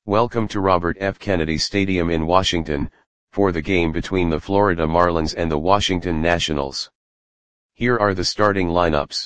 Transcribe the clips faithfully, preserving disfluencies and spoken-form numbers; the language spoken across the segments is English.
Welcome to Robert F. Kennedy Stadium in Washington, for the game between the Florida Marlins and the Washington Nationals. Here are the starting lineups.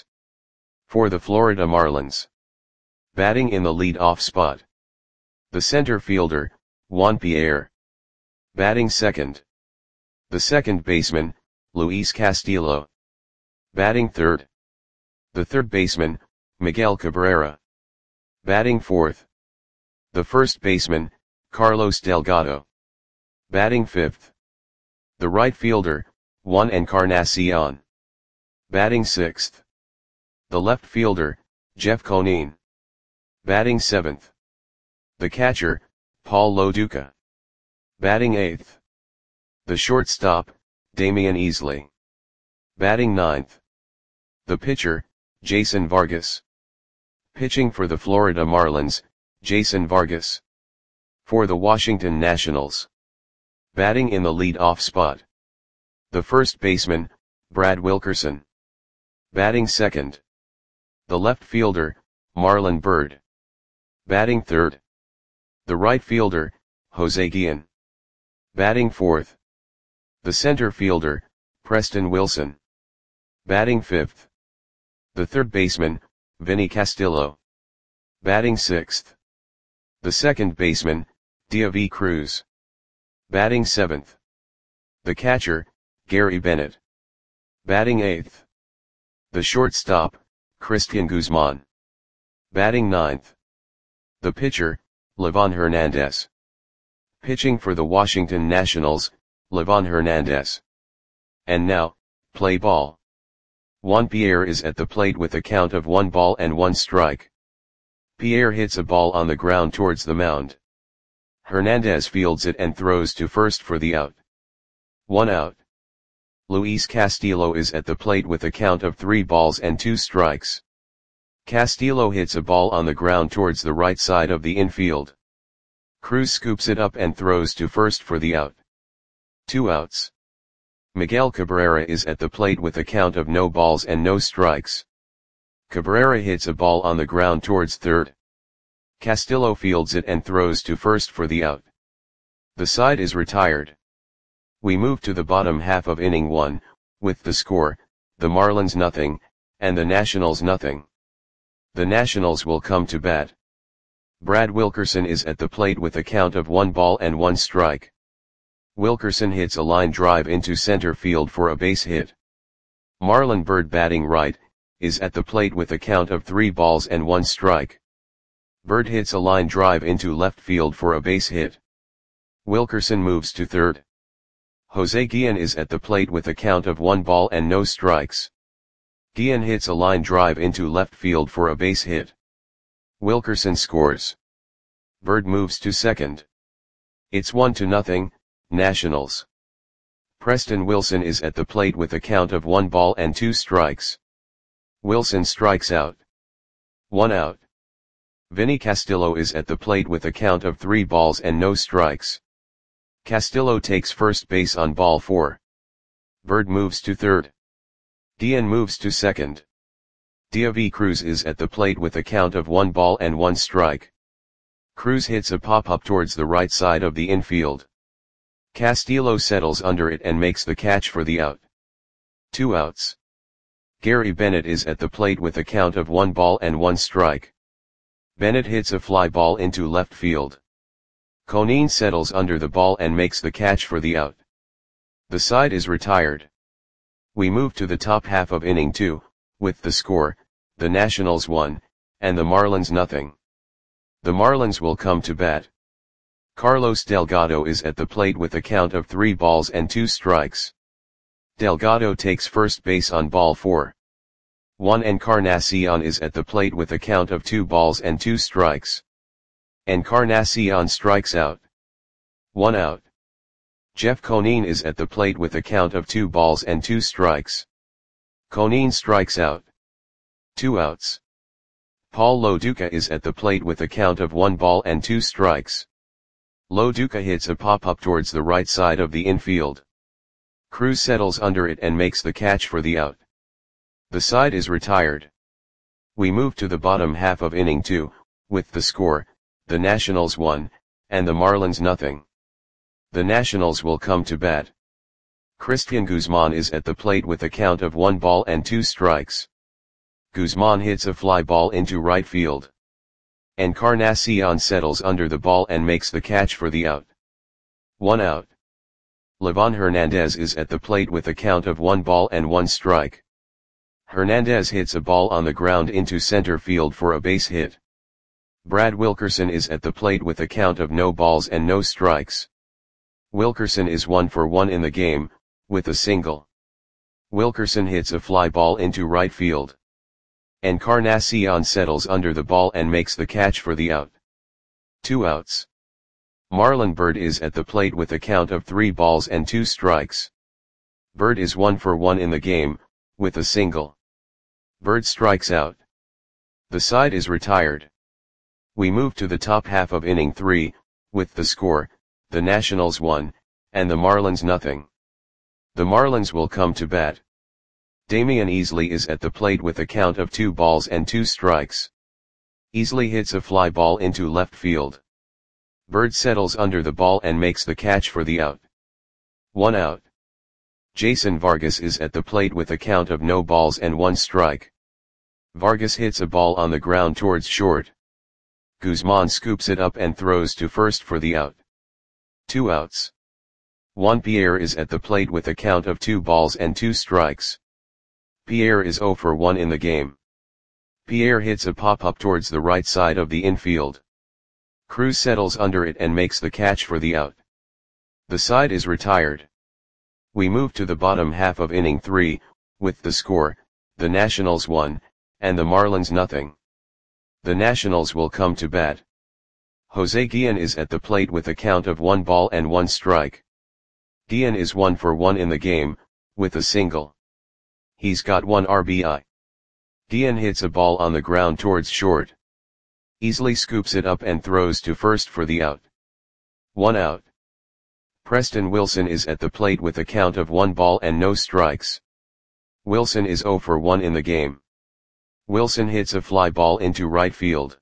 For the Florida Marlins. Batting in the lead-off spot. The center fielder, Juan Pierre. Batting second. The second baseman, Luis Castillo. Batting third. The third baseman, Miguel Cabrera. Batting fourth. The first baseman, Carlos Delgado. Batting fifth. The right fielder, Juan Encarnacion. Batting sixth. The left fielder, Jeff Conine. Batting seventh. The catcher, Paul Lo Duca. Batting eighth. The shortstop, Damian Easley. Batting ninth. The pitcher, Jason Vargas. Pitching for the Florida Marlins, Jason Vargas. For the Washington Nationals. Batting in the lead-off spot. The first baseman, Brad Wilkerson. Batting second. The left fielder, Marlon Byrd. Batting third. The right fielder, Jose Guillen. Batting fourth. The center fielder, Preston Wilson. Batting fifth. The third baseman, Vinny Castillo. Batting sixth. The second baseman, Deivi Cruz. Batting seventh. The catcher, Gary Bennett. Batting eighth. The shortstop, Christian Guzman. Batting ninth. The pitcher, Livan Hernandez. Pitching for the Washington Nationals, Livan Hernandez. And now, play ball. Juan Pierre is at the plate with a count of one ball and one strike. Pierre hits a ball on the ground towards the mound. Hernandez fields it and throws to first for the out. One out. Luis Castillo is at the plate with a count of three balls and two strikes. Castillo hits a ball on the ground towards the right side of the infield. Cruz scoops it up and throws to first for the out. Two outs. Miguel Cabrera is at the plate with a count of no balls and no strikes. Cabrera hits a ball on the ground towards third. Castillo fields it and throws to first for the out. The side is retired. We move to the bottom half of inning one, with the score, the Marlins nothing, and the Nationals nothing. The Nationals will come to bat. Brad Wilkerson is at the plate with a count of one ball and one strike. Wilkerson hits a line drive into center field for a base hit. Marlon Byrd, batting right, is at the plate with a count of three balls and one strike. Byrd hits a line drive into left field for a base hit. Wilkerson moves to third. Jose Guillen is at the plate with a count of one ball and no strikes. Guillen hits a line drive into left field for a base hit. Wilkerson scores. Byrd moves to second. It's one to nothing, Nationals. Preston Wilson is at the plate with a count of one ball and two strikes. Wilson strikes out. One out. Vinny Castillo is at the plate with a count of three balls and no strikes. Castillo takes first base on ball four. Byrd moves to third. Guillen moves to second. Deivi Cruz is at the plate with a count of one ball and one strike. Cruz hits a pop-up towards the right side of the infield. Castillo settles under it and makes the catch for the out. Two outs. Gary Bennett is at the plate with a count of one ball and one strike. Bennett hits a fly ball into left field. Conine settles under the ball and makes the catch for the out. The side is retired. We move to the top half of inning two, with the score, the Nationals one, and the Marlins nothing. The Marlins will come to bat. Carlos Delgado is at the plate with a count of three balls and two strikes. Delgado takes first base on ball four. Juan Encarnacion is at the plate with a count of two balls and two strikes. Encarnacion strikes out. One out. Jeff Conine is at the plate with a count of two balls and two strikes. Conine strikes out. Two outs. Paul Lo Duca is at the plate with a count of one ball and two strikes. Lo Duca hits a pop-up towards the right side of the infield. Cruz settles under it and makes the catch for the out. The side is retired. We move to the bottom half of inning two, with the score, the Nationals one, and the Marlins nothing. The Nationals will come to bat. Christian Guzman is at the plate with a count of one ball and two strikes. Guzman hits a fly ball into right field. Encarnacion settles under the ball and makes the catch for the out. One out. Livan Hernandez is at the plate with a count of one ball and one strike. Hernandez hits a ball on the ground into center field for a base hit. Brad Wilkerson is at the plate with a count of no balls and no strikes. Wilkerson is one for one in the game, with a single. Wilkerson hits a fly ball into right field. Encarnacion settles under the ball and makes the catch for the out. Two outs. Marlon Byrd is at the plate with a count of three balls and two strikes. Byrd is one for one in the game, with a single. Byrd strikes out. The side is retired. We move to the top half of inning three, with the score, the Nationals one, and the Marlins nothing. The Marlins will come to bat. Damian Easley is at the plate with a count of two balls and two strikes. Easley hits a fly ball into left field. Byrd settles under the ball and makes the catch for the out. One out. Jason Vargas is at the plate with a count of no balls and one strike. Vargas hits a ball on the ground towards short. Guzman scoops it up and throws to first for the out. Two outs. Juan Pierre is at the plate with a count of two balls and two strikes. Pierre is zero for one in the game. Pierre hits a pop-up towards the right side of the infield. Cruz settles under it and makes the catch for the out. The side is retired. We move to the bottom half of inning three, with the score, the Nationals one, and the Marlins nothing. The Nationals will come to bat. Jose Guillen is at the plate with a count of one ball and one strike. Guillen is one for one in the game, with a single. He's got one R B I. Guillen hits a ball on the ground towards short. Easley scoops it up and throws to first for the out. One out. Preston Wilson is at the plate with a count of one ball and no strikes. Wilson is zero for one in the game. Wilson hits a fly ball into right field.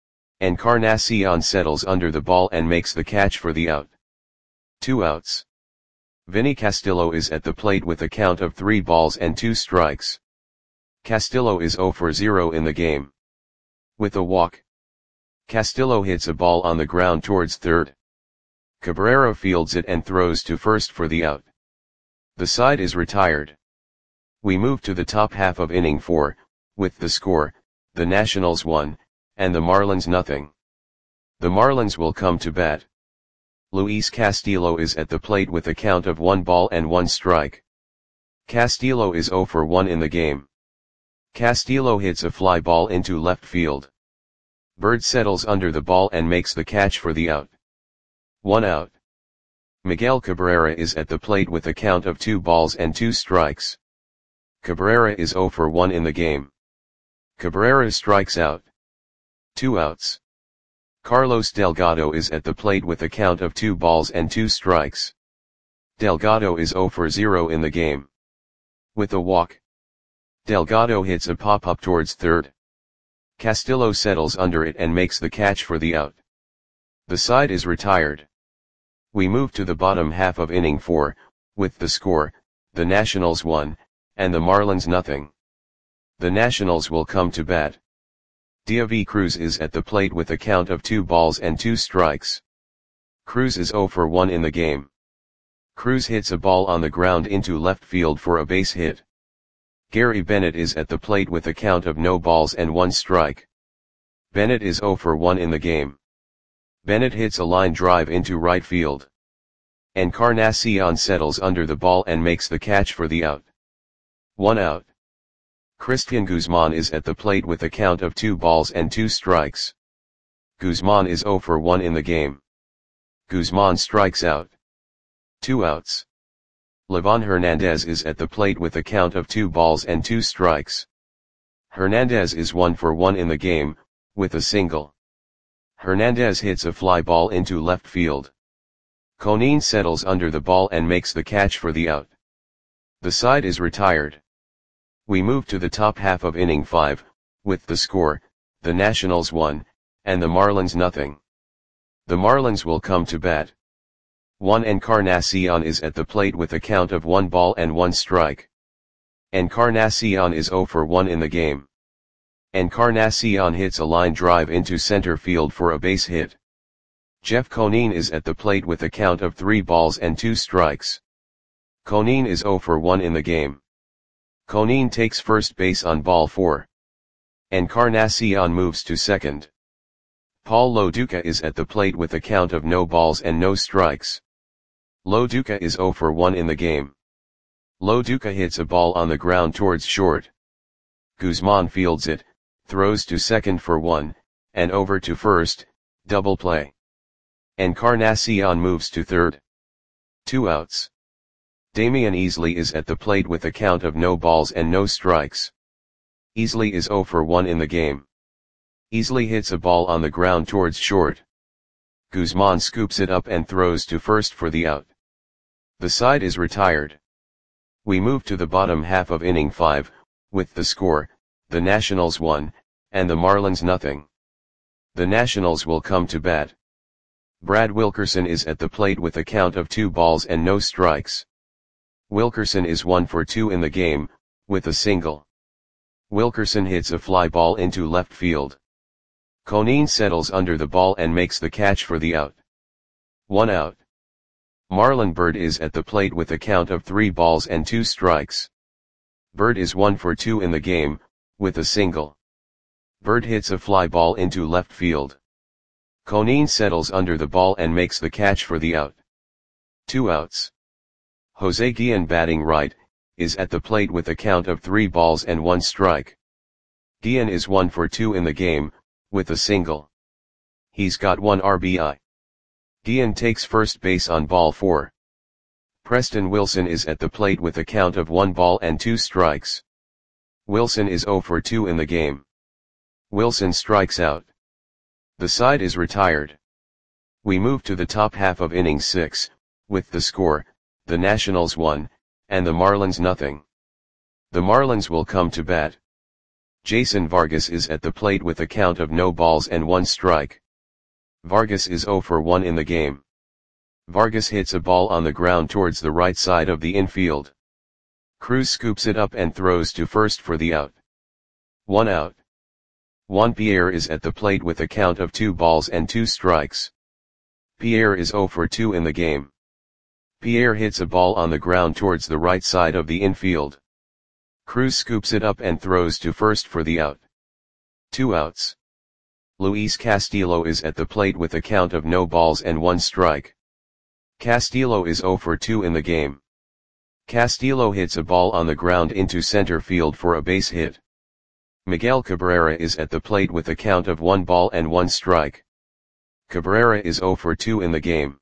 Encarnacion settles under the ball and makes the catch for the out. Two outs. Vinny Castillo is at the plate with a count of three balls and two strikes. Castillo is zero for zero in the game. With a walk. Castillo hits a ball on the ground towards third. Cabrera fields it and throws to first for the out. The side is retired. We move to the top half of inning four, with the score, the Nationals one, and the Marlins nothing. The Marlins will come to bat. Luis Castillo is at the plate with a count of one ball and one strike. Castillo is zero for one in the game. Castillo hits a fly ball into left field. Byrd settles under the ball and makes the catch for the out. One out. Miguel Cabrera is at the plate with a count of two balls and two strikes. Cabrera is zero for one in the game. Cabrera strikes out. Two outs. Carlos Delgado is at the plate with a count of two balls and two strikes. Delgado is zero for zero in the game. With a walk. Delgado hits a pop-up towards third. Castillo settles under it and makes the catch for the out. The side is retired. We move to the bottom half of inning four, with the score, the Nationals one, and the Marlins nothing. The Nationals will come to bat. David Cruz is at the plate with a count of two balls and two strikes. Cruz is zero for one in the game. Cruz hits a ball on the ground into left field for a base hit. Gary Bennett is at the plate with a count of no balls and one strike. Bennett is zero for one in the game. Bennett hits a line drive into right field. Encarnacion settles under the ball and makes the catch for the out. One out. Christian Guzman is at the plate with a count of two balls and two strikes. Guzman is zero for one in the game. Guzman strikes out. Two outs. Livan Hernandez is at the plate with a count of two balls and two strikes. Hernandez is one for one in the game, with a single. Hernandez hits a fly ball into left field. Conine settles under the ball and makes the catch for the out. The side is retired. We move to the top half of inning five, with the score, the Nationals one, and the Marlins nothing. The Marlins will come to bat. one Encarnacion is at the plate with a count of one ball and one strike. Encarnacion is zero for one in the game. Encarnacion hits a line drive into center field for a base hit. Jeff Conine is at the plate with a count of three balls and two strikes. Conine is zero for one in the game. Conine takes first base on ball four. Encarnacion moves to second. Paul Lo Duca is at the plate with a count of no balls and no strikes. Lo Duca is zero for one in the game. Lo Duca hits a ball on the ground towards short. Guzman fields it, throws to second for one, and over to first, double play. Encarnacion moves to third. Two outs. Damian Easley is at the plate with a count of no balls and no strikes. Easley is zero for one in the game. Easley hits a ball on the ground towards short. Guzman scoops it up and throws to first for the out. The side is retired. We move to the bottom half of inning five, with the score, the Nationals one, and the Marlins nothing. The Nationals will come to bat. Brad Wilkerson is at the plate with a count of two balls and no strikes. Wilkerson is one for two in the game, with a single. Wilkerson hits a fly ball into left field. Conine settles under the ball and makes the catch for the out. One out. Marlon Byrd is at the plate with a count of three balls and two strikes. Byrd is one for two in the game, with a single. Byrd hits a fly ball into left field. Conine settles under the ball and makes the catch for the out. Two outs. Jose Guillen, batting right, is at the plate with a count of three balls and one strike. Guillen is one for two in the game, with a single. He's got one R B I. Guillen takes first base on ball four. Preston Wilson is at the plate with a count of one ball and two strikes. Wilson is zero for two in the game. Wilson strikes out. The side is retired. We move to the top half of inning six, with the score, the Nationals one, and the Marlins nothing. The Marlins will come to bat. Jason Vargas is at the plate with a count of no balls and one strike. Vargas is zero for one in the game. Vargas hits a ball on the ground towards the right side of the infield. Cruz scoops it up and throws to first for the out. One out. Juan Pierre is at the plate with a count of two balls and two strikes. Pierre is zero for two in the game. Pierre hits a ball on the ground towards the right side of the infield. Cruz scoops it up and throws to first for the out. Two outs. Luis Castillo is at the plate with a count of no balls and one strike. Castillo is zero for two in the game. Castillo hits a ball on the ground into center field for a base hit. Miguel Cabrera is at the plate with a count of one ball and one strike. Cabrera is zero for two in the game.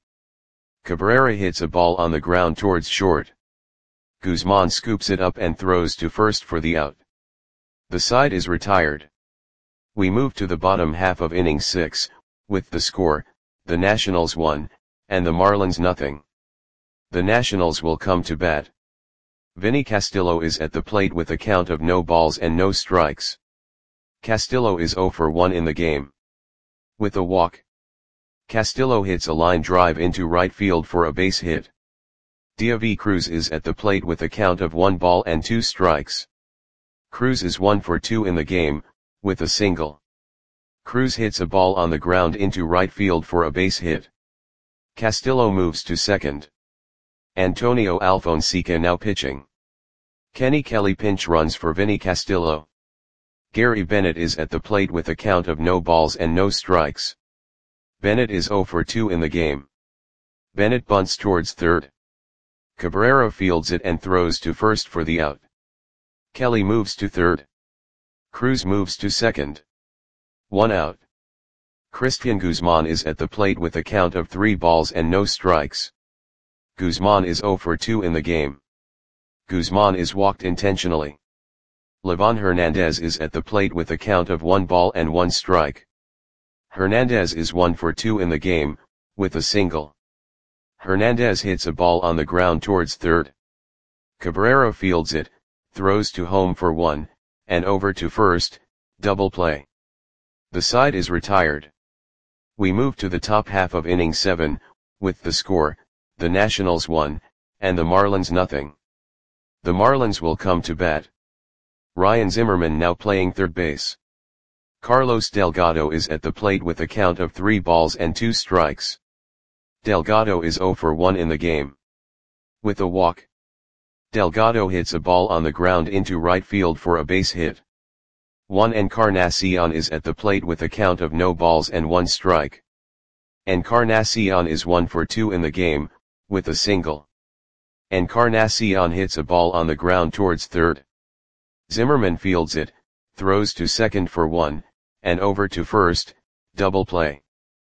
Cabrera hits a ball on the ground towards short. Guzman scoops it up and throws to first for the out. The side is retired. We move to the bottom half of inning six, with the score, the Nationals one, and the Marlins nothing. The Nationals will come to bat. Vinny Castillo is at the plate with a count of no balls and no strikes. Castillo is zero for one in the game. With a walk. Castillo hits a line drive into right field for a base hit. David Cruz is at the plate with a count of one ball and two strikes. Cruz is one for two in the game, with a single. Cruz hits a ball on the ground into right field for a base hit. Castillo moves to second. Antonio Alfonseca now pitching. Kenny Kelly pinch runs for Vinny Castillo. Gary Bennett is at the plate with a count of no balls and no strikes. Bennett is zero for two in the game. Bennett bunts towards third. Cabrera fields it and throws to first for the out. Kelly moves to third. Cruz moves to second. One out. Christian Guzman is at the plate with a count of three balls and no strikes. Guzman is zero for two in the game. Guzman is walked intentionally. Livan Hernandez is at the plate with a count of one ball and one strike. Hernandez is one for two in the game, with a single. Hernandez hits a ball on the ground towards third. Cabrera fields it, throws to home for one, and over to first, double play. The side is retired. We move to the top half of inning seven, with the score, the Nationals one, and the Marlins nothing. The Marlins will come to bat. Ryan Zimmerman now playing third base. Carlos Delgado is at the plate with a count of three balls and two strikes. Delgado is zero for one in the game. With a walk, Delgado hits a ball on the ground into right field for a base hit. Juan Encarnacion is at the plate with a count of no balls and one strike. Encarnacion is one for two in the game, with a single. Encarnacion hits a ball on the ground towards third. Zimmerman fields it, throws to second for one, and over to first, double play.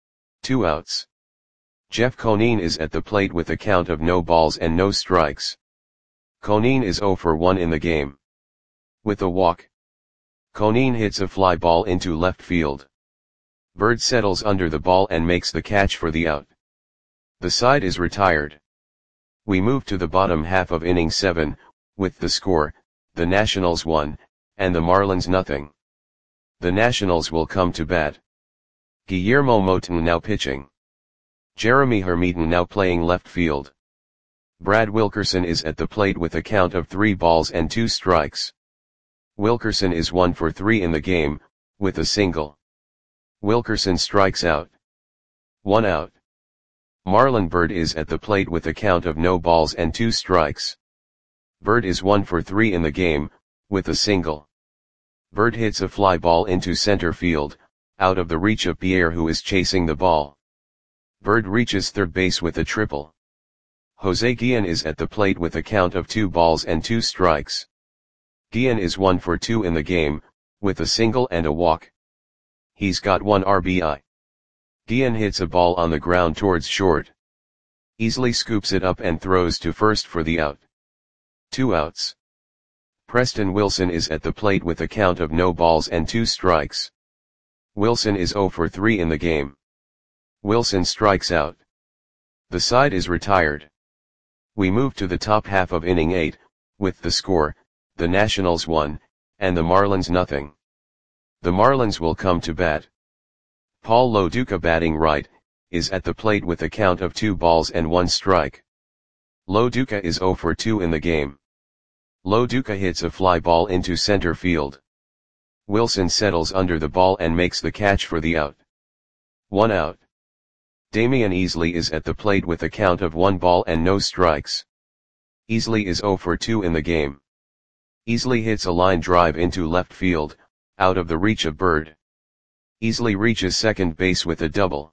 Two outs. Jeff Conine is at the plate with a count of no balls and no strikes. Conine is zero for one in the game. With a walk, Conine hits a fly ball into left field. Bird settles under the ball and makes the catch for the out. The side is retired. We move to the bottom half of inning seven, with the score, the Nationals one, and the Marlins nothing. The Nationals will come to bat. Guillermo Moton now pitching. Jeremy Hermiton now playing left field. Brad Wilkerson is at the plate with a count of three balls and two strikes. Wilkerson is one for three in the game, with a single. Wilkerson strikes out. One out. Marlon Byrd is at the plate with a count of no balls and two strikes. Byrd is one for three in the game, with a single. Byrd hits a fly ball into center field, out of the reach of Pierre who is chasing the ball. Byrd reaches third base with a triple. Jose Guillen is at the plate with a count of two balls and two strikes. Guillen is one for two in the game, with a single and a walk. He's got one R B I. Guillen hits a ball on the ground towards short. Easily scoops it up and throws to first for the out. Two outs. Preston Wilson is at the plate with a count of no balls and two strikes. Wilson is zero for three in the game. Wilson strikes out. The side is retired. We move to the top half of inning eight, with the score, the Nationals one, and the Marlins nothing. The Marlins will come to bat. Paul Lo Duca batting right, is at the plate with a count of two balls and one strike. Lo Duca is zero for two in the game. Lo Duca hits a fly ball into center field. Wilson settles under the ball and makes the catch for the out. One out. Damian Easley is at the plate with a count of one ball and no strikes. Easley is zero for two in the game. Easley hits a line drive into left field, out of the reach of Byrd. Easley reaches second base with a double.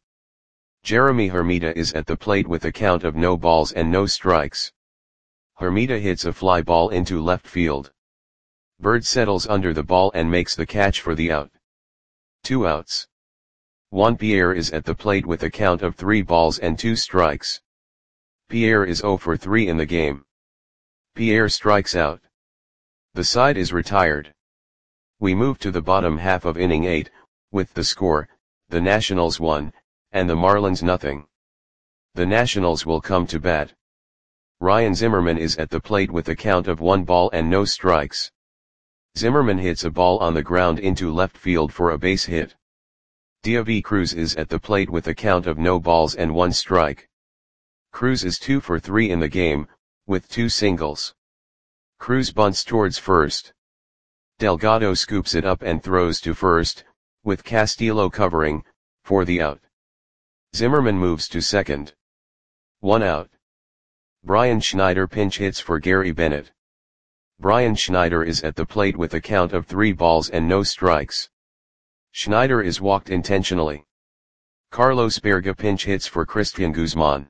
Jeremy Hermita is at the plate with a count of no balls and no strikes. Hermita hits a fly ball into left field. Byrd settles under the ball and makes the catch for the out. Two outs. Juan Pierre is at the plate with a count of three balls and two strikes. Pierre is zero for three in the game. Pierre strikes out. The side is retired. We move to the bottom half of inning eight, with the score, the Nationals one, and the Marlins nothing. The Nationals will come to bat. Ryan Zimmerman is at the plate with a count of one ball and no strikes. Zimmerman hits a ball on the ground into left field for a base hit. Diaby Cruz is at the plate with a count of no balls and one strike. Cruz is two for three in the game, with two singles. Cruz bunts towards first. Delgado scoops it up and throws to first, with Castillo covering, for the out. Zimmerman moves to second. One out. Brian Schneider pinch hits for Gary Bennett. Brian Schneider is at the plate with a count of three balls and no strikes. Schneider is walked intentionally. Carlos Berga pinch hits for Christian Guzman.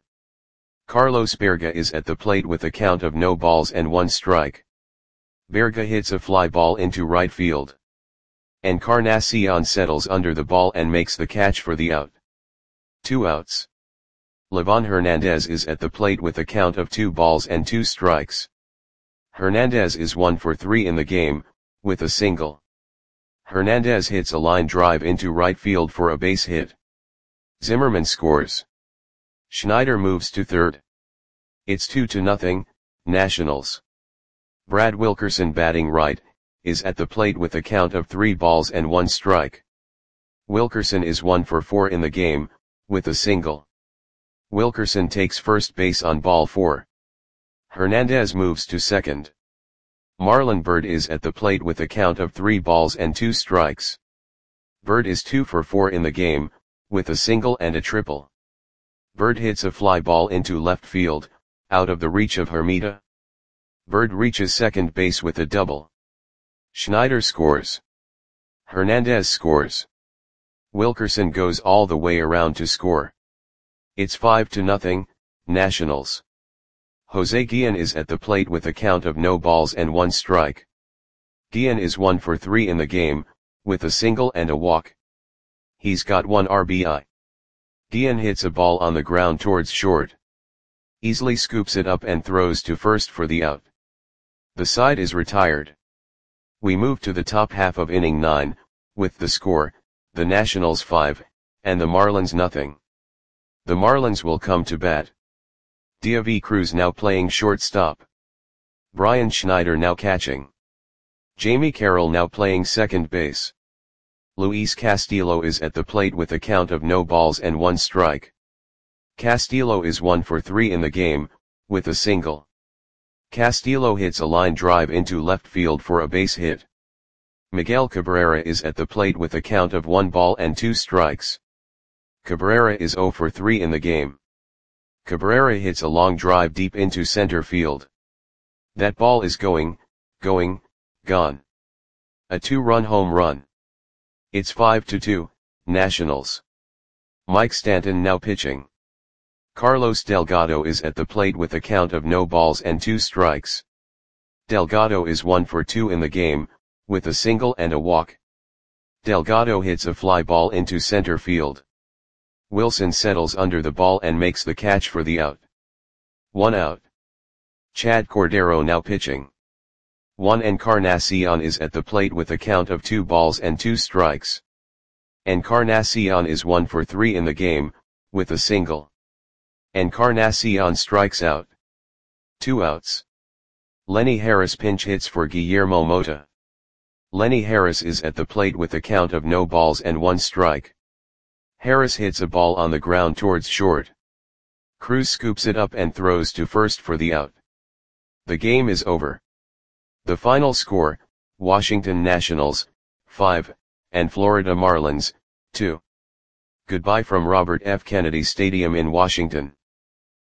Carlos Berga is at the plate with a count of no balls and one strike. Berga hits a fly ball into right field. Encarnacion settles under the ball and makes the catch for the out. Two outs. Livan Hernandez is at the plate with a count of two balls and two strikes. Hernandez is one for three in the game, with a single. Hernandez hits a line drive into right field for a base hit. Zimmerman scores. Schneider moves to third. It's two to nothing, Nationals. Brad Wilkerson batting right, is at the plate with a count of three balls and one strike. Wilkerson is one for four in the game, with a single. Wilkerson takes first base on ball four. Hernandez moves to second. Marlon Byrd is at the plate with a count of three balls and two strikes. Byrd is two for four in the game, with a single and a triple. Byrd hits a fly ball into left field, out of the reach of Hermida. Byrd reaches second base with a double. Schneider scores. Hernandez scores. Wilkerson goes all the way around to score. It's five to nothing, Nationals. Jose Guillen is at the plate with a count of no balls and one strike. Guillen is one for three in the game, with a single and a walk. He's got one R B I. Guillen hits a ball on the ground towards short. Easily scoops it up and throws to first for the out. The side is retired. We move to the top half of inning nine, with the score, the Nationals five, and the Marlins nothing. The Marlins will come to bat. Diavy Cruz now playing shortstop. Brian Schneider now catching. Jamie Carroll now playing second base. Luis Castillo is at the plate with a count of no balls and one strike. Castillo is one for three in the game, with a single. Castillo hits a line drive into left field for a base hit. Miguel Cabrera is at the plate with a count of one ball and two strikes. Cabrera is zero for three in the game. Cabrera hits a long drive deep into center field. That ball is going, going, gone. A two-run home run. It's five to two, Nationals. Mike Stanton now pitching. Carlos Delgado is at the plate with a count of no balls and two strikes. Delgado is one for two in the game, with a single and a walk. Delgado hits a fly ball into center field. Wilson settles under the ball and makes the catch for the out. One out. Chad Cordero now pitching. Juan Encarnacion is at the plate with a count of two balls and two strikes. Encarnacion is one for three in the game, with a single. Encarnacion strikes out. Two outs. Lenny Harris pinch hits for Guillermo Mota. Lenny Harris is at the plate with a count of no balls and one strike. Harris hits a ball on the ground towards short. Cruz scoops it up and throws to first for the out. The game is over. The final score, Washington Nationals, five, and Florida Marlins, two. Goodbye from Robert F. Kennedy Stadium in Washington.